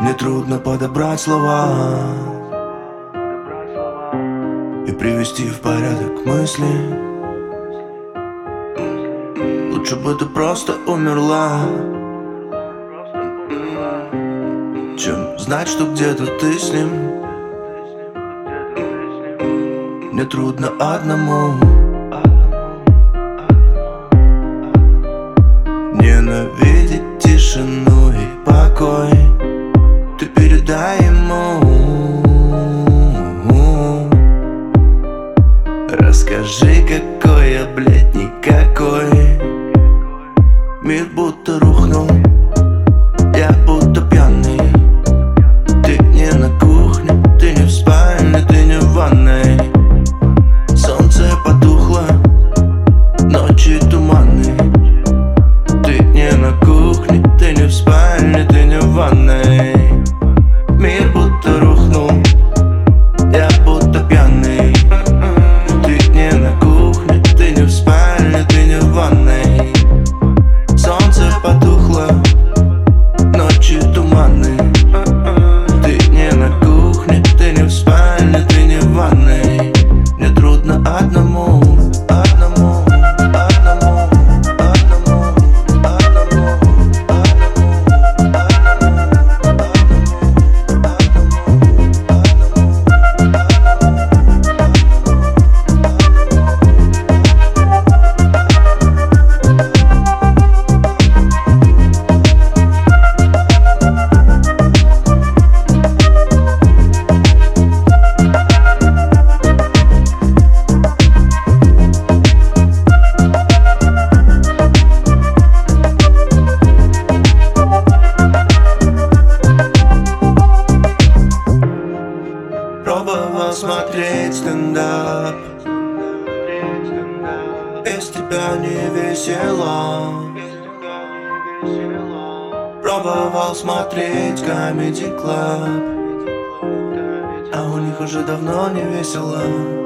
Мне трудно подобрать слова и привести в порядок мысли. Лучше бы ты просто умерла, чем знать, что где-то ты с ним. Мне трудно одному ненавидеть тишину и покой. Ты передай ему, расскажи, какой я, блядь, никакой. Мир будто рухнул, я будто пьяный. Ты не на кухне, ты не в спальне, ты не в ванной. Солнце потухло, ночи туманные. Ты не на кухне, ты не в спальне, ты не в ванной. Мир будто рухнул, я будто пьяный. Ты не на кухне, ты не в спальне, ты не в ванной. Солнце потухло, ночи туманные. Ты не на кухне, ты не в спальне, ты не в ванной. Мне трудно одному, одному, одному, одному, одному, пробовал смотреть стендап, без тебя не весело. Пробовал смотреть Comedy Club, а у них уже давно не весело.